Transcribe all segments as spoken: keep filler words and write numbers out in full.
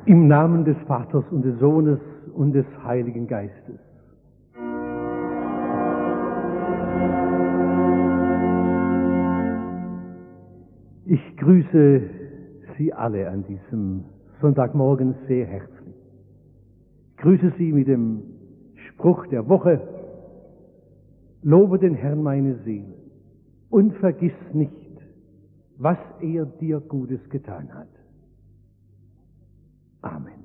Im Namen des Vaters und des Sohnes und des Heiligen Geistes. Ich grüße Sie alle an diesem Sonntagmorgen sehr herzlich. Ich grüße Sie mit dem Spruch der Woche: Lobe den Herrn meine Seele und vergiss nicht, was er dir Gutes getan hat. Amen.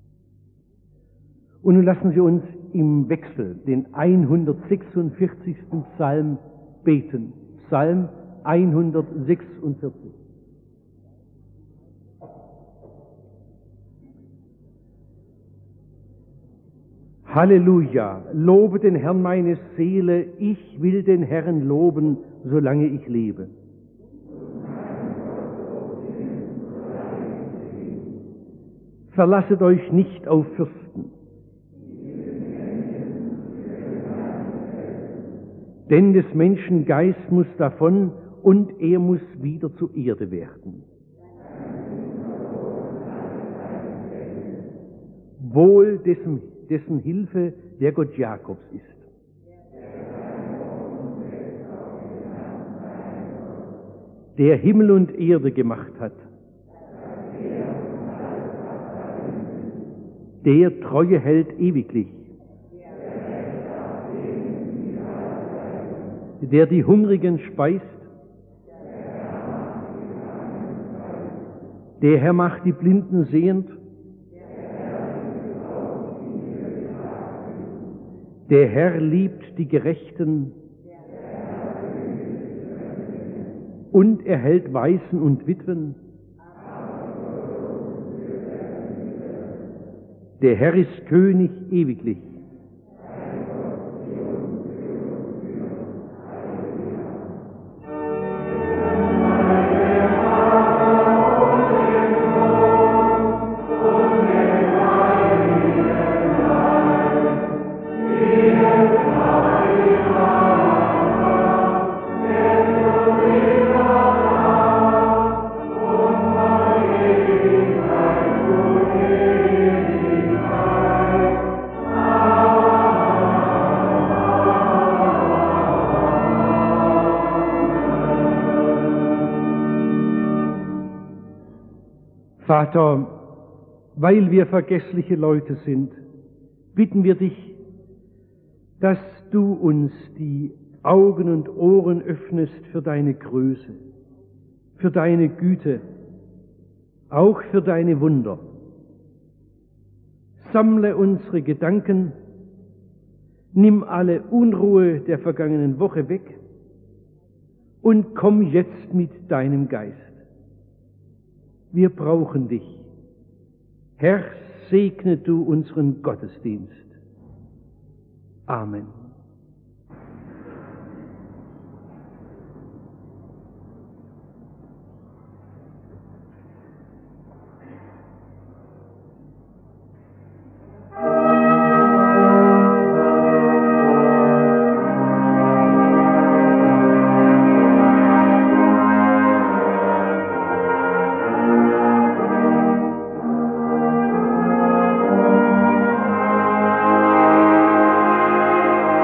Und nun lassen Sie uns im Wechsel den hundertsechsundvierzigsten Psalm beten. Psalm hundertsechsundvierzig. Halleluja, lobe den Herrn meine Seele, ich will den Herrn loben, solange ich lebe. Verlasset euch nicht auf Fürsten, denn des Menschen Geist muss davon und er muss wieder zur Erde werden. Wohl dessen, dessen Hilfe der Gott Jakobs ist, der Himmel und Erde gemacht hat, der Treue hält ewiglich, der die Hungrigen speist, der Herr macht die Blinden sehend, der Herr liebt die Gerechten und erhält Waisen und Witwen. Der Herr ist König ewiglich. Vater, weil wir vergessliche Leute sind, bitten wir dich, dass du uns die Augen und Ohren öffnest für deine Größe, für deine Güte, auch für deine Wunder. Sammle unsere Gedanken, nimm alle Unruhe der vergangenen Woche weg und komm jetzt mit deinem Geist. Wir brauchen dich. Herr, segne du unseren Gottesdienst. Amen. Amen.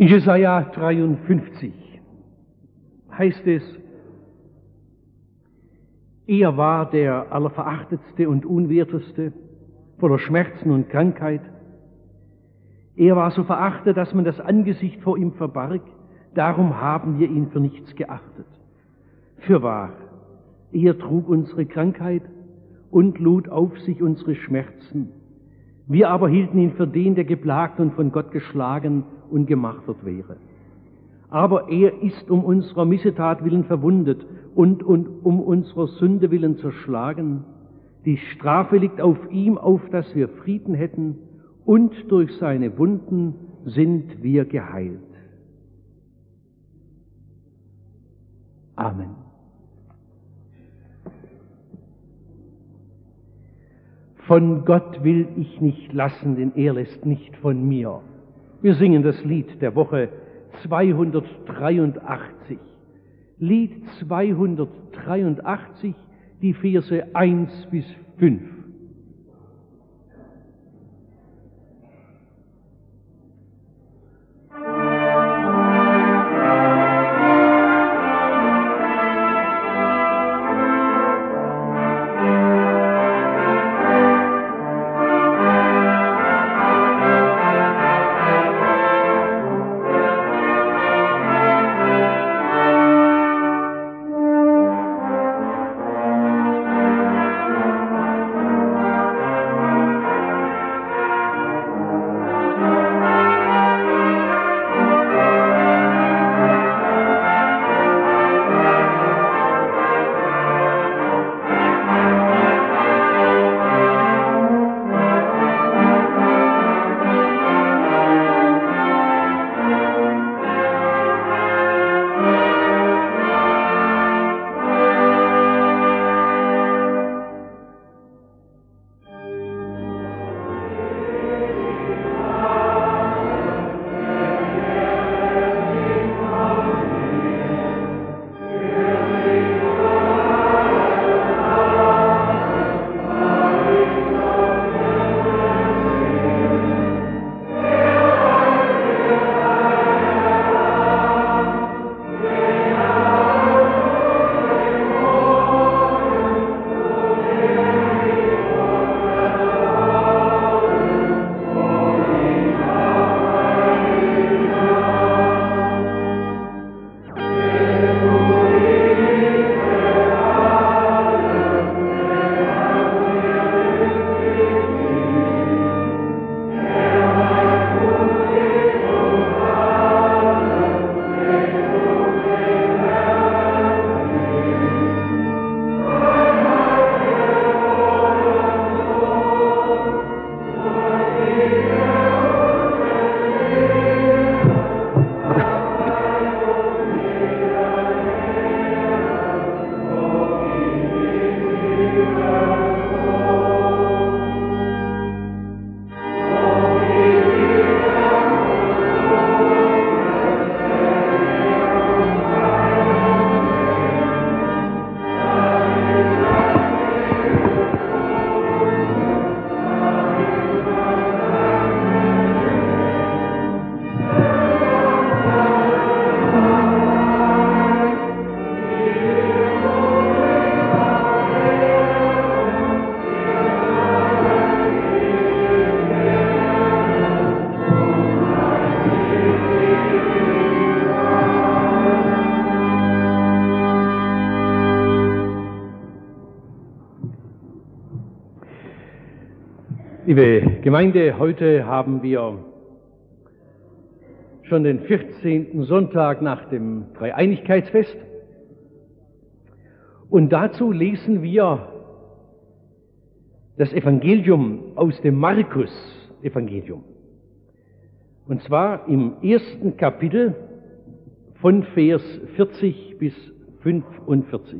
In Jesaja dreiundfünfzig heißt es, er war der Allerverachtetste und Unwerteste, voller Schmerzen und Krankheit. Er war so verachtet, dass man das Angesicht vor ihm verbarg, darum haben wir ihn für nichts geachtet. Fürwahr, er trug unsere Krankheit und lud auf sich unsere Schmerzen. Wir aber hielten ihn für den, der geplagt und von Gott geschlagen und gemartert wäre. Aber er ist um unserer Missetat willen verwundet und, und um unserer Sünde willen zerschlagen. Die Strafe liegt auf ihm, auf dass wir Frieden hätten, und durch seine Wunden sind wir geheilt. Amen. Von Gott will ich nicht lassen, denn er lässt nicht von mir. Wir singen das Lied der Woche zweihundertdreiundachtzig. Lied zweihundertdreiundachtzig, die Verse eins bis fünf. Liebe Gemeinde, heute haben wir schon den vierzehnten Sonntag nach dem Dreieinigkeitsfest und dazu lesen wir das Evangelium aus dem Markus-Evangelium. Und zwar im ersten Kapitel von Vers vierzig bis fünfundvierzig.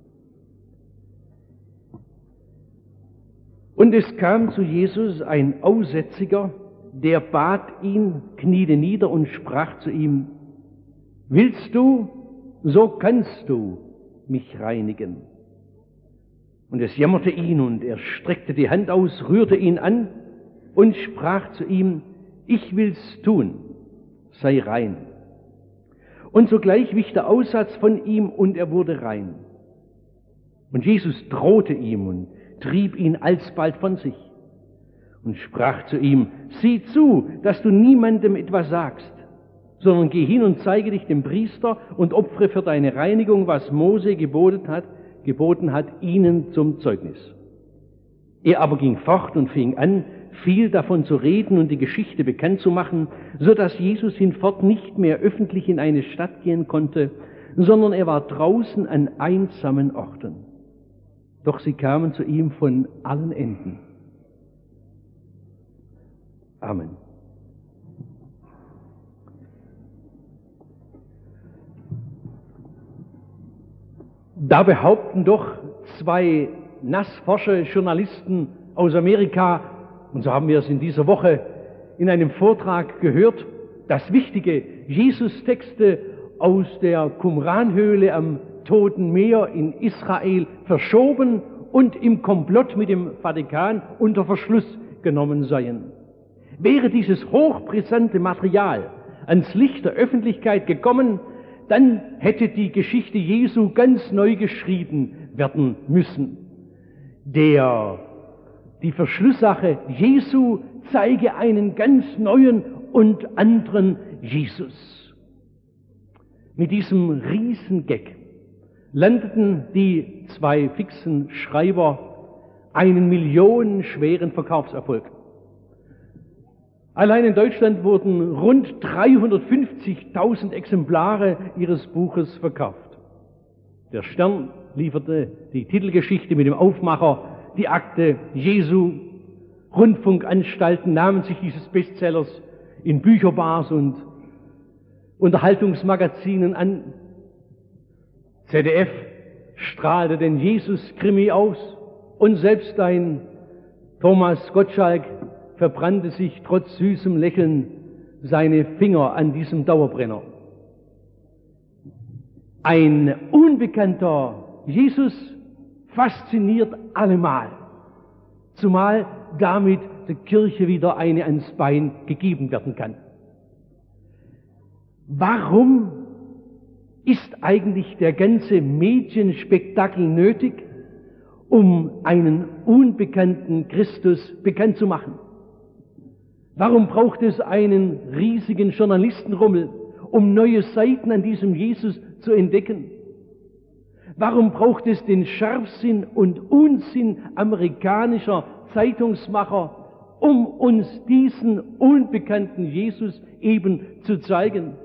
Und es kam zu Jesus ein Aussätziger, der bat ihn, kniete nieder und sprach zu ihm: Willst du, so kannst du mich reinigen. Und es jammerte ihn, und er streckte die Hand aus, rührte ihn an und sprach zu ihm: Ich will's tun, sei rein. Und sogleich wich der Aussatz von ihm und er wurde rein. Und Jesus drohte ihm und trieb ihn alsbald von sich und sprach zu ihm, sieh zu, dass du niemandem etwas sagst, sondern geh hin und zeige dich dem Priester und opfere für deine Reinigung, was Mose geboten hat, geboten hat, ihnen zum Zeugnis. Er aber ging fort und fing an, viel davon zu reden und die Geschichte bekannt zu machen, so dass Jesus hinfort nicht mehr öffentlich in eine Stadt gehen konnte, sondern er war draußen an einsamen Orten. Doch sie kamen zu ihm von allen Enden. Amen. Da behaupten doch zwei nassforsche Journalisten aus Amerika, und so haben wir es in dieser Woche in einem Vortrag gehört, dass wichtige Jesus-Texte aus der Qumran-Höhle am Toten Meer in Israel verschoben und im Komplott mit dem Vatikan unter Verschluss genommen seien. Wäre dieses hochbrisante Material ans Licht der Öffentlichkeit gekommen, dann hätte die Geschichte Jesu ganz neu geschrieben werden müssen. Der, die Verschlusssache Jesu zeige einen ganz neuen und anderen Jesus. Mit diesem Riesengag landeten die zwei fixen Schreiber einen millionenschweren Verkaufserfolg. Allein in Deutschland wurden rund dreihundertfünfzigtausend Exemplare ihres Buches verkauft. Der Stern lieferte die Titelgeschichte mit dem Aufmacher, die Akte Jesu. Rundfunkanstalten nahmen sich dieses Bestsellers in Bücherbars und Unterhaltungsmagazinen an. Z D F strahlte den Jesus-Krimi aus und selbst ein Thomas Gottschalk verbrannte sich trotz süßem Lächeln seine Finger an diesem Dauerbrenner. Ein unbekannter Jesus fasziniert allemal, zumal damit der Kirche wieder eine ans Bein gegeben werden kann. Warum ist eigentlich der ganze Medienspektakel nötig, um einen unbekannten Christus bekannt zu machen? Warum braucht es einen riesigen Journalistenrummel, um neue Seiten an diesem Jesus zu entdecken? Warum braucht es den Scharfsinn und Unsinn amerikanischer Zeitungsmacher, um uns diesen unbekannten Jesus eben zu zeigen?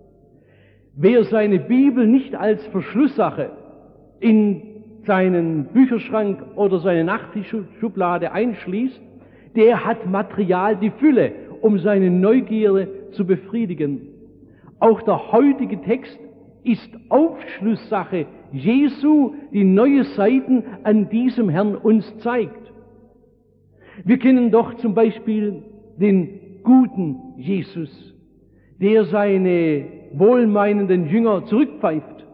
Wer seine Bibel nicht als Verschlusssache in seinen Bücherschrank oder seine Nachttischschublade einschließt, der hat Material die Fülle, um seine Neugierde zu befriedigen. Auch der heutige Text ist Aufschlusssache Jesu, die neue Seiten an diesem Herrn uns zeigt. Wir kennen doch zum Beispiel den guten Jesus, der seine wohlmeinenden Jünger zurückpfeift.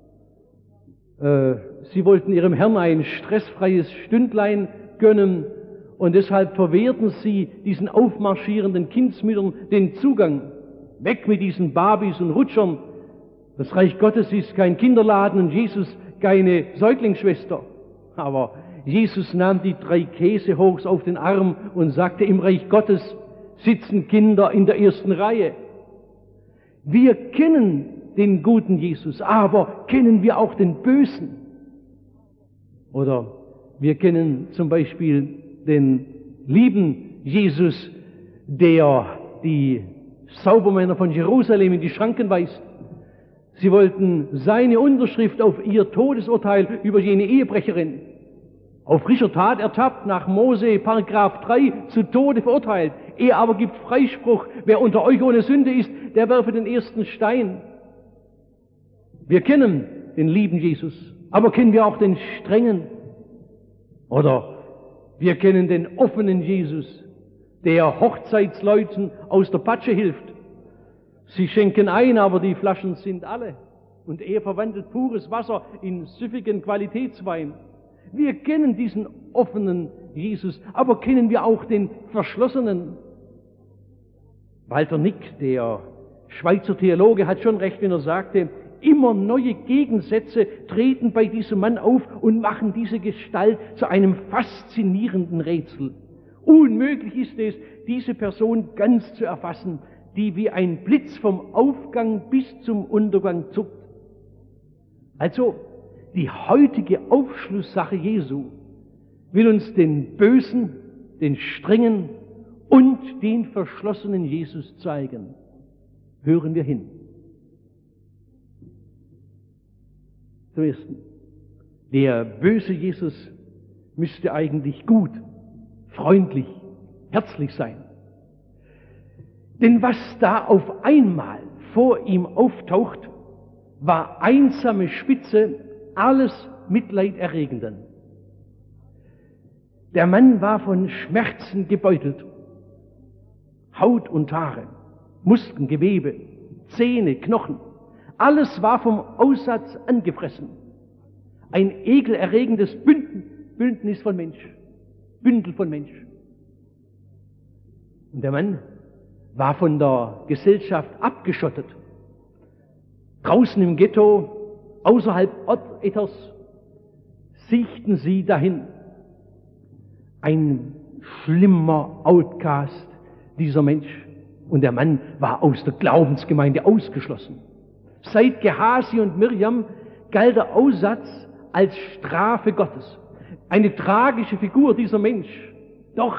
Äh, sie wollten ihrem Herrn ein stressfreies Stündlein gönnen und deshalb verwehrten sie diesen aufmarschierenden Kindsmüttern den Zugang. Weg mit diesen Babys und Rutschern. Das Reich Gottes ist kein Kinderladen und Jesus keine Säuglingsschwester. Aber Jesus nahm die drei Käsehochs auf den Arm und sagte, im Reich Gottes sitzen Kinder in der ersten Reihe. Wir kennen den guten Jesus, aber kennen wir auch den Bösen? Oder wir kennen zum Beispiel den lieben Jesus, der die Saubermänner von Jerusalem in die Schranken weist. Sie wollten seine Unterschrift auf ihr Todesurteil über jene Ehebrecherin. Auf frischer Tat ertappt, nach Mose Paragraph drei zu Tode verurteilt. Er aber gibt Freispruch, wer unter euch ohne Sünde ist, der werfe den ersten Stein. Wir kennen den lieben Jesus, aber kennen wir auch den strengen? Oder wir kennen den offenen Jesus, der Hochzeitsleuten aus der Patsche hilft. Sie schenken ein, aber die Flaschen sind alle. Und er verwandelt pures Wasser in süffigen Qualitätswein. Wir kennen diesen offenen Jesus, aber kennen wir auch den verschlossenen? Walter Nick, der Schweizer Theologe hat schon recht, wenn er sagte, immer neue Gegensätze treten bei diesem Mann auf und machen diese Gestalt zu einem faszinierenden Rätsel. Unmöglich ist es, diese Person ganz zu erfassen, die wie ein Blitz vom Aufgang bis zum Untergang zuckt. Also, die heutige Aufschlusssache Jesu will uns den bösen, den strengen und den verschlossenen Jesus zeigen. Hören wir hin. Zum Ersten, der böse Jesus müsste eigentlich gut, freundlich, herzlich sein. Denn was da auf einmal vor ihm auftaucht, war einsame Spitze alles Mitleiderregenden. Der Mann war von Schmerzen gebeutelt. Haut und Haare, Muskeln, Gewebe, Zähne, Knochen, alles war vom Aussatz angefressen. Ein ekelerregendes Bündnis von Mensch, Bündel von Mensch. Und der Mann war von der Gesellschaft abgeschottet. Draußen im Ghetto, außerhalb Ortethers, siechten sie dahin. Ein schlimmer Outcast, dieser Mensch. Und der Mann war aus der Glaubensgemeinde ausgeschlossen. Seit Gehasi und Mirjam galt der Aussatz als Strafe Gottes. Eine tragische Figur, dieser Mensch. Doch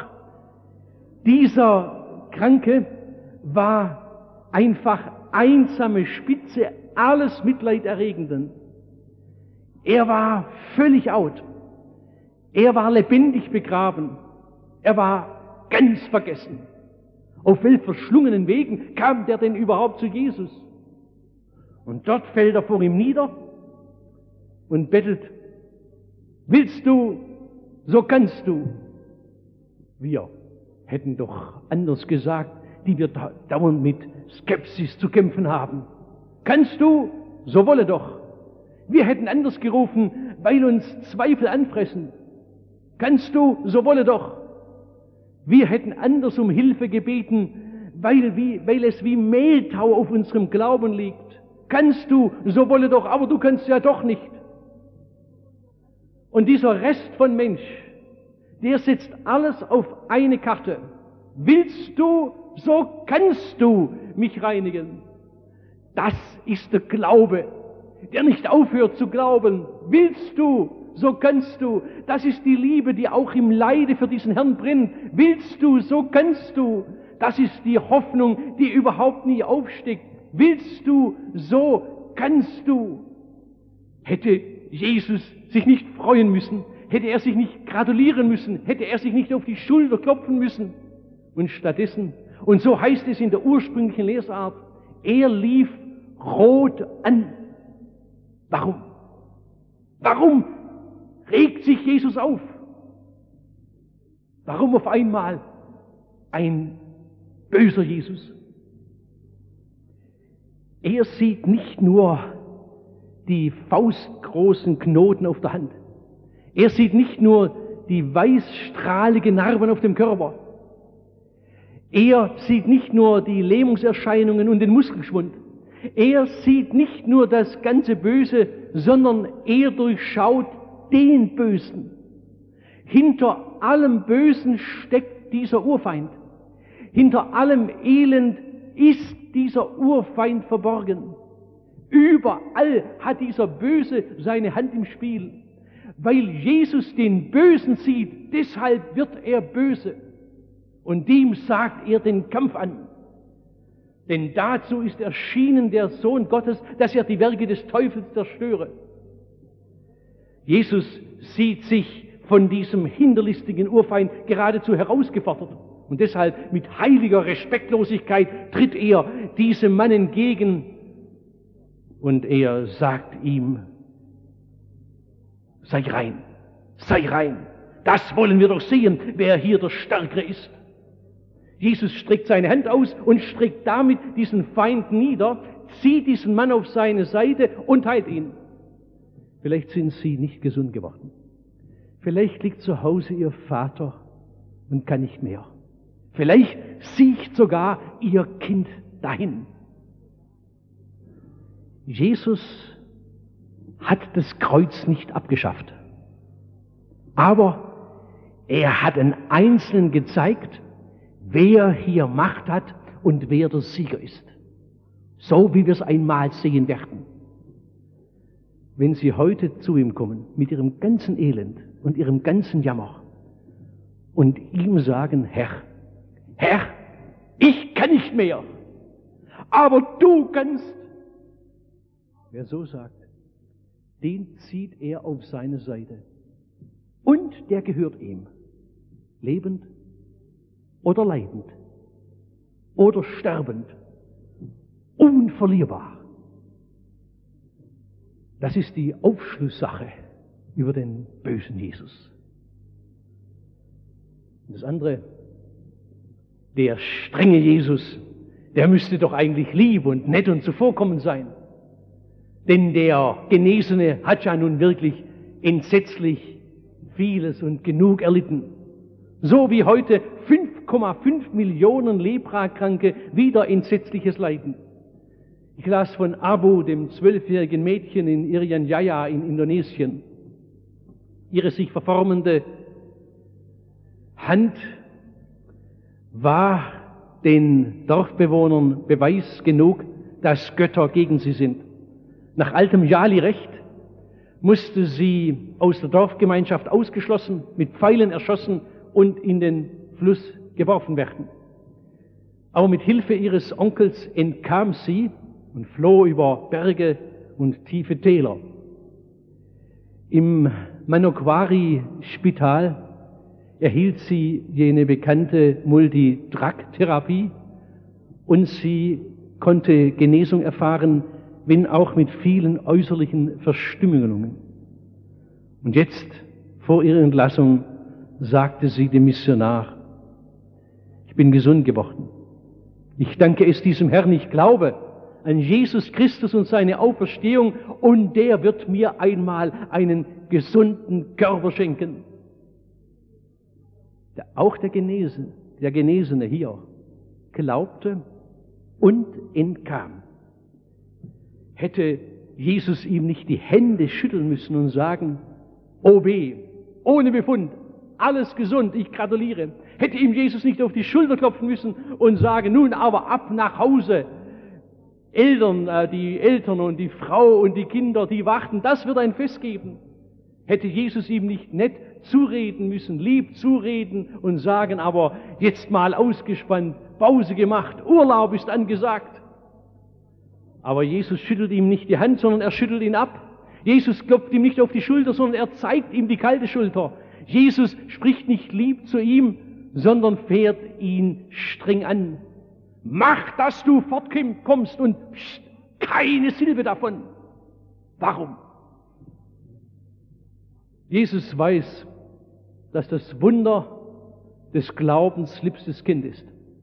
dieser Kranke war einfach einsame Spitze alles Mitleiderregenden. Er war völlig out. Er war lebendig begraben. Er war ganz vergessen. Auf welch verschlungenen Wegen kam der denn überhaupt zu Jesus? Und dort fällt er vor ihm nieder und bettelt, willst du, so kannst du. Wir hätten doch anders gesagt, die wir da dauernd mit Skepsis zu kämpfen haben. Kannst du, so wolle doch. Wir hätten anders gerufen, weil uns Zweifel anfressen. Kannst du, so wolle doch. Wir hätten anders um Hilfe gebeten, weil, wie, weil es wie Mehltau auf unserem Glauben liegt. Kannst du, so wolle doch, aber du kannst ja doch nicht. Und dieser Rest von Mensch, der setzt alles auf eine Karte. Willst du, so kannst du mich reinigen. Das ist der Glaube, der nicht aufhört zu glauben. Willst du, so kannst du. Das ist die Liebe, die auch im Leide für diesen Herrn brennt. Willst du, so kannst du. Das ist die Hoffnung, die überhaupt nie aufsteckt. Willst du, so kannst du. Hätte Jesus sich nicht freuen müssen, hätte er sich nicht gratulieren müssen, hätte er sich nicht auf die Schulter klopfen müssen. Und stattdessen, und so heißt es in der ursprünglichen Lesart, er lief rot an. Warum? Warum regt sich Jesus auf? Warum auf einmal ein böser Jesus? Er sieht nicht nur die faustgroßen Knoten auf der Hand. Er sieht nicht nur die weißstrahligen Narben auf dem Körper. Er sieht nicht nur die Lähmungserscheinungen und den Muskelschwund. Er sieht nicht nur das ganze Böse, sondern er durchschaut den Bösen. Hinter allem Bösen steckt dieser Urfeind. Hinter allem Elend ist dieser Urfeind verborgen. Überall hat dieser Böse seine Hand im Spiel. Weil Jesus den Bösen sieht, deshalb wird er böse. Und dem sagt er den Kampf an. Denn dazu ist erschienen der Sohn Gottes, dass er die Werke des Teufels zerstöre. Jesus sieht sich von diesem hinterlistigen Urfeind geradezu herausgefordert. Und deshalb mit heiliger Respektlosigkeit tritt er diesem Mann entgegen und er sagt ihm, sei rein, sei rein. Das wollen wir doch sehen, wer hier der Stärkere ist. Jesus streckt seine Hand aus und streckt damit diesen Feind nieder, zieht diesen Mann auf seine Seite und heilt ihn. Vielleicht sind Sie nicht gesund geworden. Vielleicht liegt zu Hause Ihr Vater und kann nicht mehr. Vielleicht sieht sogar Ihr Kind dahin. Jesus hat das Kreuz nicht abgeschafft. Aber er hat den Einzelnen gezeigt, wer hier Macht hat und wer der Sieger ist. So wie wir es einmal sehen werden. Wenn Sie heute zu ihm kommen, mit Ihrem ganzen Elend und Ihrem ganzen Jammer, und ihm sagen, Herr, Herr, ich kann nicht mehr, aber du kannst. Wer so sagt, den zieht er auf seine Seite. Und der gehört ihm, lebend oder leidend oder sterbend, unverlierbar. Das ist die Aufschlusssache über den bösen Jesus. Und das andere, der strenge Jesus, der müsste doch eigentlich lieb und nett und zuvorkommend sein. Denn der Genesene hat ja nun wirklich entsetzlich vieles und genug erlitten. So wie heute fünf Komma fünf Millionen Leprakranke wieder entsetzliches Leiden. Ich las von Abu, dem zwölfjährigen Mädchen in Irian Jaya in Indonesien. Ihre sich verformende Hand war den Dorfbewohnern Beweis genug, dass Götter gegen sie sind. Nach altem Jali-Recht musste sie aus der Dorfgemeinschaft ausgeschlossen, mit Pfeilen erschossen und in den Fluss geworfen werden. Aber mit Hilfe ihres Onkels entkam sie und floh über Berge und tiefe Täler. Im Manokwari-Spital erhielt sie jene bekannte Multidrug-Therapie und sie konnte Genesung erfahren, wenn auch mit vielen äußerlichen Verstümmelungen. Und jetzt, vor ihrer Entlassung, sagte sie dem Missionar, ich bin gesund geworden. Ich danke es diesem Herrn, ich glaube an Jesus Christus und seine Auferstehung und der wird mir einmal einen gesunden Körper schenken. Auch der Genesene, der Genesene hier glaubte und entkam. Hätte Jesus ihm nicht die Hände schütteln müssen und sagen, O weh, ohne Befund, alles gesund, ich gratuliere. Hätte ihm Jesus nicht auf die Schulter klopfen müssen und sagen, nun aber ab nach Hause. Eltern, äh, die Eltern und die Frau und die Kinder, die warten, das wird ein Fest geben. Hätte Jesus ihm nicht nett zureden müssen, lieb zureden und sagen, aber jetzt mal ausgespannt, Pause gemacht, Urlaub ist angesagt. Aber Jesus schüttelt ihm nicht die Hand, sondern er schüttelt ihn ab. Jesus klopft ihm nicht auf die Schulter, sondern er zeigt ihm die kalte Schulter. Jesus spricht nicht lieb zu ihm, sondern fährt ihn streng an. Mach, dass du fortkommst und pst, keine Silbe davon. Warum? Jesus weiß, dass das Wunder des Glaubens liebstes Kind ist.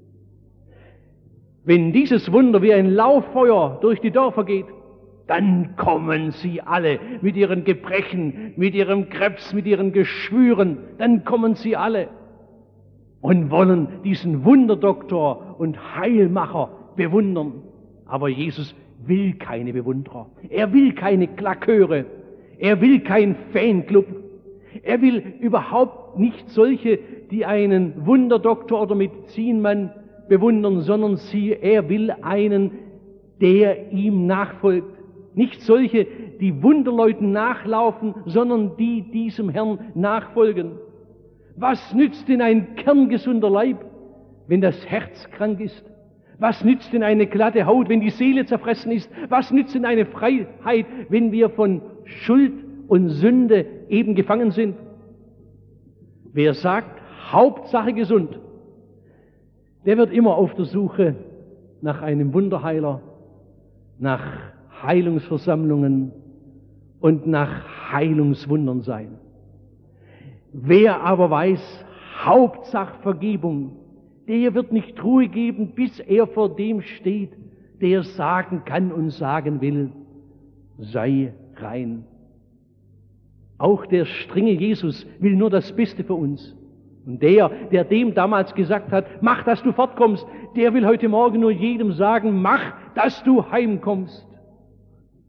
Wenn dieses Wunder wie ein Lauffeuer durch die Dörfer geht, dann kommen sie alle mit ihren Gebrechen, mit ihrem Krebs, mit ihren Geschwüren, dann kommen sie alle und wollen diesen Wunderdoktor und Heilmacher bewundern. Aber Jesus will keine Bewunderer, er will keine Klaköre, er will kein Fanclub, er will überhaupt nicht solche, die einen Wunderdoktor oder Medizinmann bewundern, sondern sie, er will einen, der ihm nachfolgt. Nicht solche, die Wunderleuten nachlaufen, sondern die diesem Herrn nachfolgen. Was nützt denn ein kerngesunder Leib, wenn das Herz krank ist? Was nützt denn eine glatte Haut, wenn die Seele zerfressen ist? Was nützt denn eine Freiheit, wenn wir von Schuld und Sünde eben gefangen sind? Wer sagt, Hauptsache gesund, der wird immer auf der Suche nach einem Wunderheiler, nach Heilungsversammlungen und nach Heilungswundern sein. Wer aber weiß, Hauptsache Vergebung, der wird nicht Ruhe geben, bis er vor dem steht, der sagen kann und sagen will, sei rein. Auch der strenge Jesus will nur das Beste für uns. Und der, der dem damals gesagt hat, mach, dass du fortkommst, der will heute Morgen nur jedem sagen, mach, dass du heimkommst.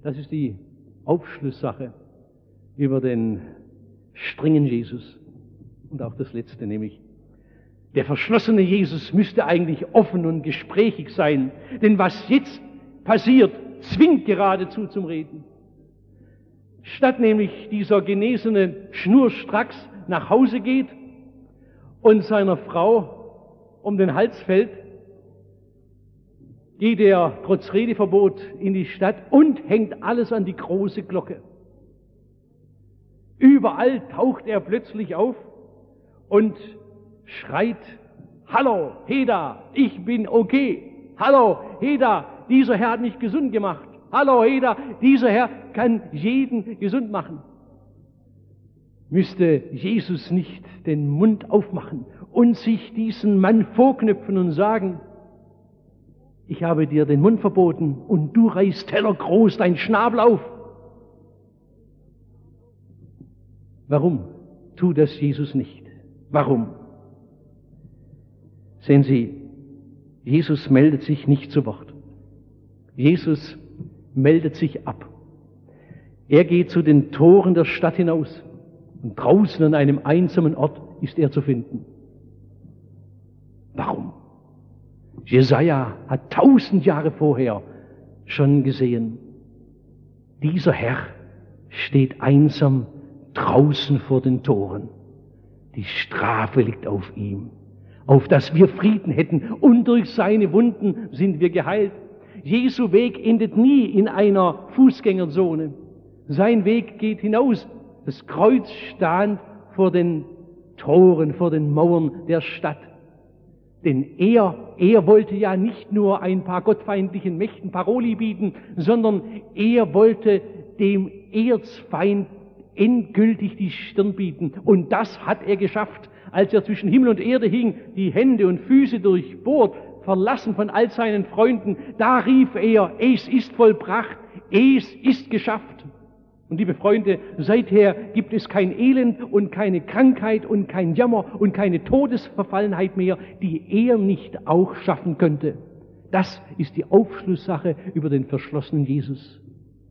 Das ist die Aufschlusssache über den strengen Jesus. Und auch das Letzte, nämlich der verschlossene Jesus müsste eigentlich offen und gesprächig sein, denn was jetzt passiert, zwingt geradezu zum Reden. Statt nämlich dieser Genesene schnurstracks nach Hause geht und seiner Frau um den Hals fällt, geht er trotz Redeverbot in die Stadt und hängt alles an die große Glocke. Überall taucht er plötzlich auf und schreit: Hallo, Heda, ich bin okay. Hallo, Heda, dieser Herr hat mich gesund gemacht. Hallo, Heda, dieser Herr kann jeden gesund machen. Müsste Jesus nicht den Mund aufmachen und sich diesen Mann vorknüpfen und sagen: Ich habe dir den Mund verboten und du reißt tellergroß dein Schnabel auf. Warum tut das Jesus nicht? Warum? Sehen Sie, Jesus meldet sich nicht zu Wort. Jesus meldet sich ab. Er geht zu den Toren der Stadt hinaus und draußen an einem einsamen Ort ist er zu finden. Warum? Jesaja hat tausend Jahre vorher schon gesehen, dieser Herr steht einsam draußen vor den Toren. Die Strafe liegt auf ihm, auf dass wir Frieden hätten, und durch seine Wunden sind wir geheilt. Jesu Weg endet nie in einer Fußgängerzone. Sein Weg geht hinaus. Das Kreuz stand vor den Toren, vor den Mauern der Stadt. Denn er, er wollte ja nicht nur ein paar gottfeindlichen Mächten Paroli bieten, sondern er wollte dem Erzfeind endgültig die Stirn bieten. Und das hat er geschafft, als er zwischen Himmel und Erde hing, die Hände und Füße durchbohrt, verlassen von all seinen Freunden. Da rief er: Es ist vollbracht, es ist geschafft. Und liebe Freunde, seither gibt es kein Elend und keine Krankheit und kein Jammer und keine Todesverfallenheit mehr, die er nicht auch schaffen könnte. Das ist die Aufschlusssache über den verschlossenen Jesus.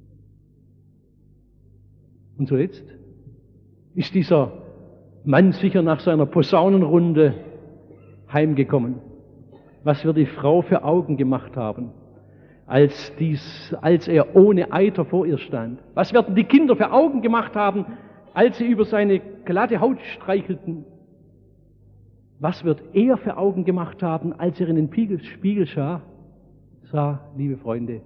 Und zuletzt ist dieser Mann sicher nach seiner Posaunenrunde heimgekommen. Was wird die Frau für Augen gemacht haben, als, dies, als er ohne Eiter vor ihr stand? Was werden die Kinder für Augen gemacht haben, als sie über seine glatte Haut streichelten? Was wird er für Augen gemacht haben, als er in den Spiegel, Spiegel sah, sah, liebe Freunde?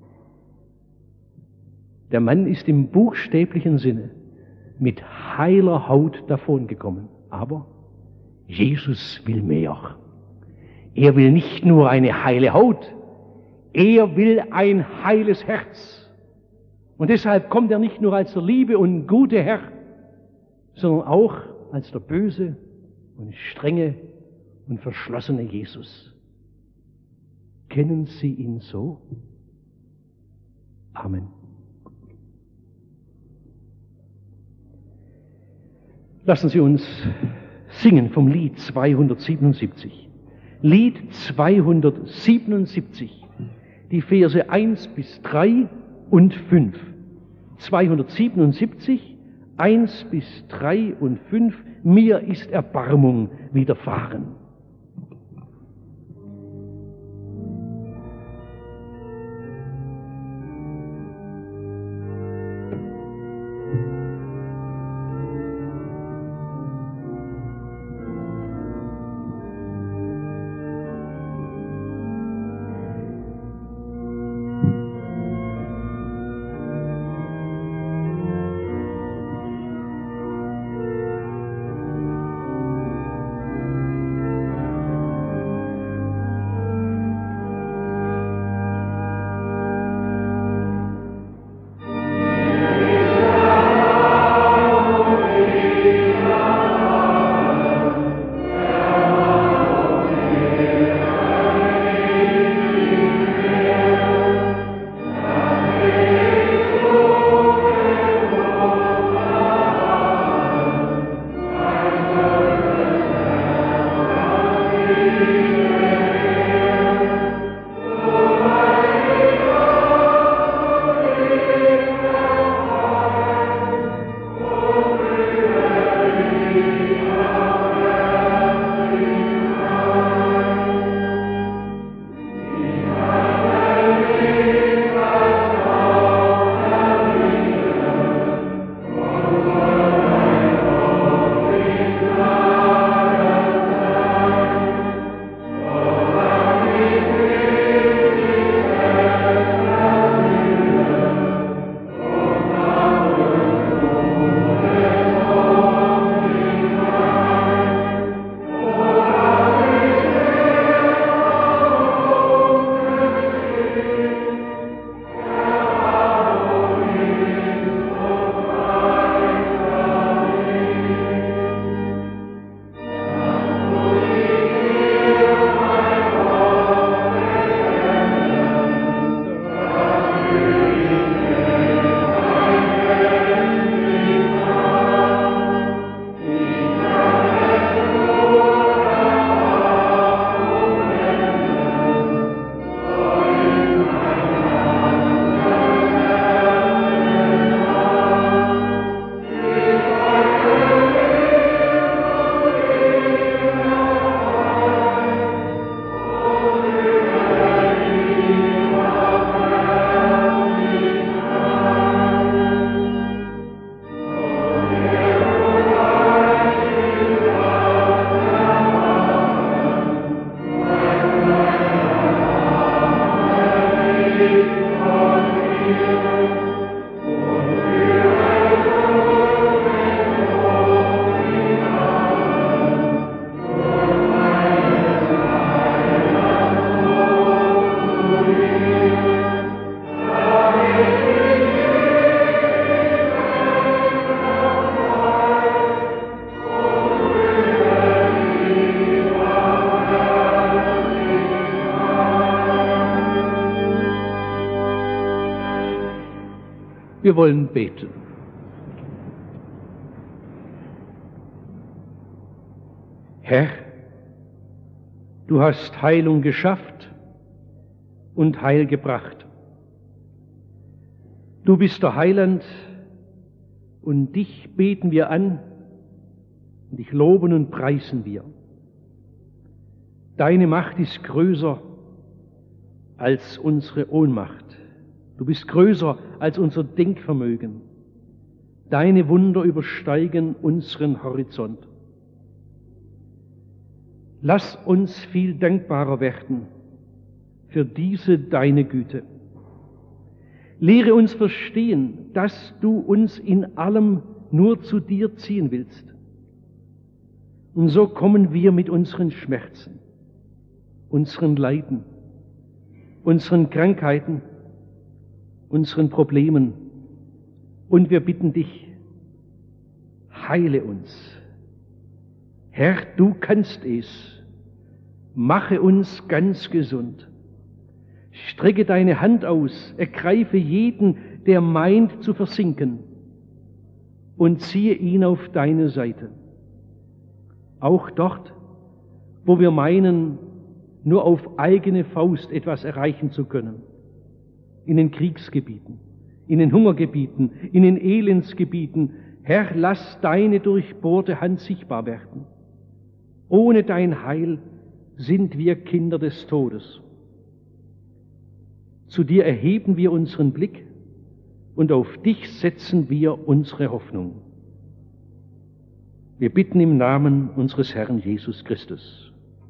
Der Mann ist im buchstäblichen Sinne mit heiler Haut davongekommen. Aber Jesus will mehr. Er will nicht nur eine heile Haut, er will ein heiles Herz. Und deshalb kommt er nicht nur als der liebe und gute Herr, sondern auch als der böse und strenge und verschlossene Jesus. Kennen Sie ihn so? Amen. Lassen Sie uns singen vom Lied zweihundertsiebenundsiebzig. Lied zweihundertsiebenundsiebzig, die Verse eins bis drei und fünf. zweihundertsiebenundsiebzig, eins bis drei und fünf. Mir ist Erbarmung widerfahren. Wir wollen beten. Herr, du hast Heilung geschafft und Heil gebracht. Du bist der Heiland und dich beten wir an und dich loben und preisen wir. Deine Macht ist größer als unsere Ohnmacht. Du bist größer als unser Denkvermögen. Deine Wunder übersteigen unseren Horizont. Lass uns viel dankbarer werden für diese deine Güte. Lehre uns verstehen, dass du uns in allem nur zu dir ziehen willst. Und so kommen wir mit unseren Schmerzen, unseren Leiden, unseren Krankheiten, unseren Problemen. Und wir bitten dich, heile uns. Herr, du kannst es. Mache uns ganz gesund. Strecke deine Hand aus, ergreife jeden, der meint zu versinken, und ziehe ihn auf deine Seite. Auch dort, wo wir meinen, nur auf eigene Faust etwas erreichen zu können. In den Kriegsgebieten, in den Hungergebieten, in den Elendsgebieten. Herr, lass deine durchbohrte Hand sichtbar werden. Ohne dein Heil sind wir Kinder des Todes. Zu dir erheben wir unseren Blick und auf dich setzen wir unsere Hoffnung. Wir bitten im Namen unseres Herrn Jesus Christus.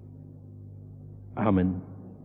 Amen.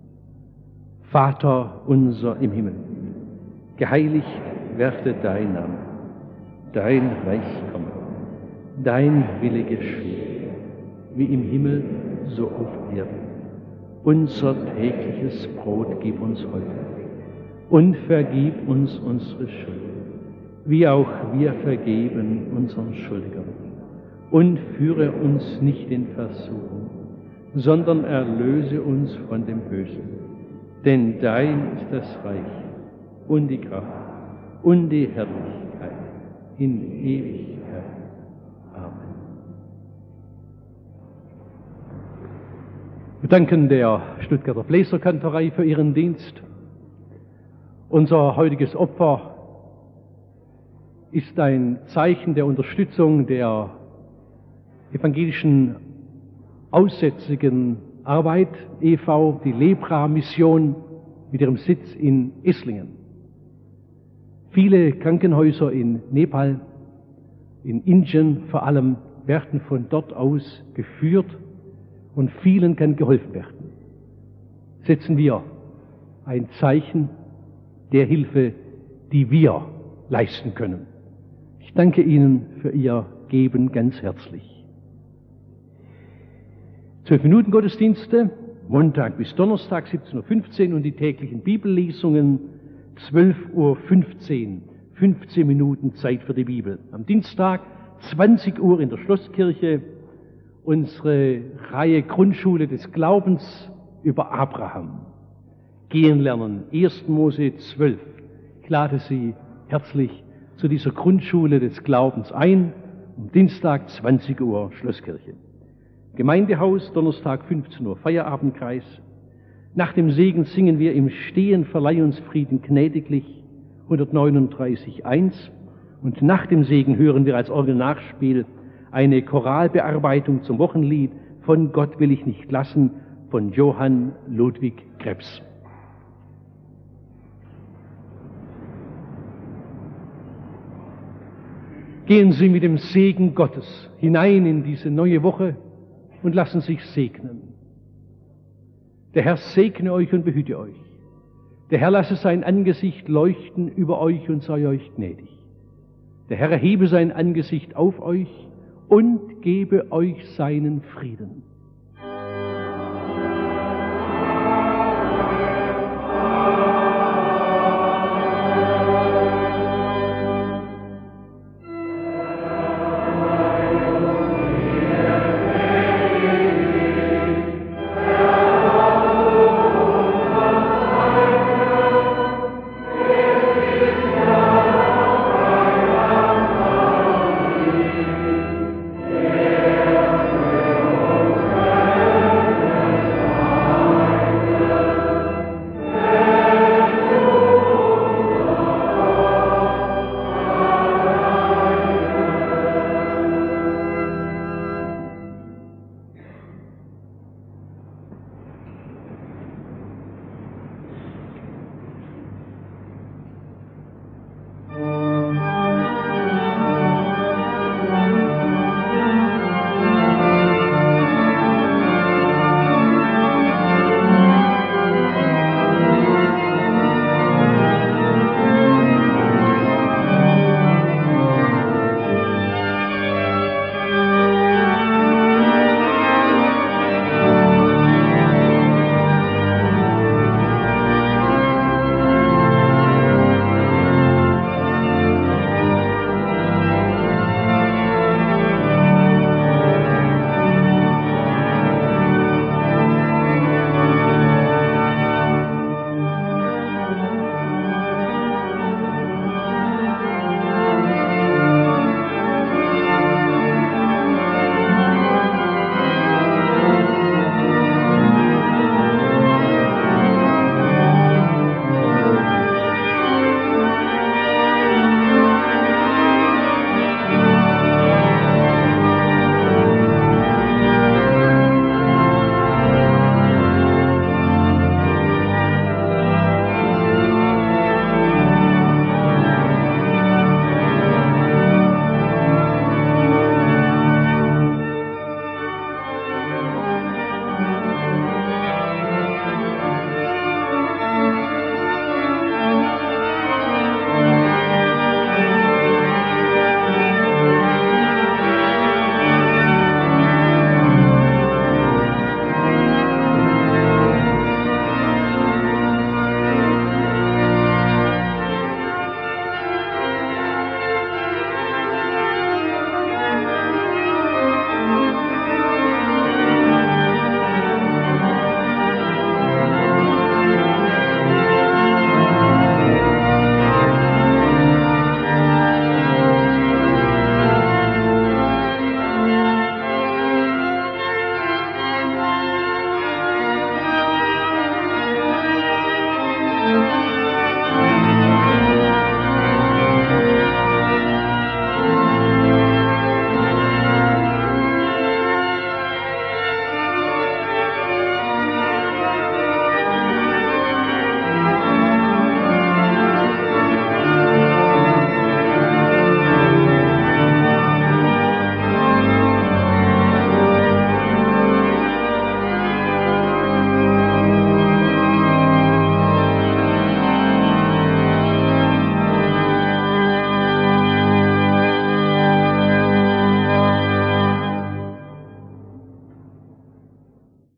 Vater unser im Himmel, geheiligt werde dein Name, dein Reich komme, dein Wille geschehe, wie im Himmel, so auf Erden. Unser tägliches Brot gib uns heute und vergib uns unsere Schuld, wie auch wir vergeben unseren Schuldigern. Und führe uns nicht in Versuchung, sondern erlöse uns von dem Bösen. Denn dein ist das Reich und die Kraft und die Herrlichkeit in Ewigkeit. Amen. Wir danken der Stuttgarter Bläserkantorei für ihren Dienst. Unser heutiges Opfer ist ein Zeichen der Unterstützung der evangelischen Aussätzigen Arbeit e V, die Lepra-Mission mit ihrem Sitz in Esslingen. Viele Krankenhäuser in Nepal, in Indien vor allem, werden von dort aus geführt und vielen kann geholfen werden. Setzen wir ein Zeichen der Hilfe, die wir leisten können. Ich danke Ihnen für Ihr Geben ganz herzlich. Zwölf Minuten Gottesdienste, Montag bis Donnerstag siebzehn Uhr fünfzehn und die täglichen Bibellesungen zwölf Uhr fünfzehn, fünfzehn Minuten Zeit für die Bibel. Am Dienstag zwanzig Uhr in der Schlosskirche unsere Reihe Grundschule des Glaubens über Abraham. Gehen lernen, erster Mose zwölf. Ich lade Sie herzlich zu dieser Grundschule des Glaubens ein, am Dienstag zwanzig Uhr Schlosskirche. Gemeindehaus, Donnerstag fünfzehn Uhr, Feierabendkreis. Nach dem Segen singen wir im Stehen, verleih uns Frieden gnädiglich, hundertneununddreißig eins. Und nach dem Segen hören wir als Orgelnachspiel eine Choralbearbeitung zum Wochenlied Von Gott will ich nicht lassen von Johann Ludwig Krebs. Gehen Sie mit dem Segen Gottes hinein in diese neue Woche und lassen sich segnen. Der Herr segne euch und behüte euch. Der Herr lasse sein Angesicht leuchten über euch und sei euch gnädig. Der Herr erhebe sein Angesicht auf euch und gebe euch seinen Frieden.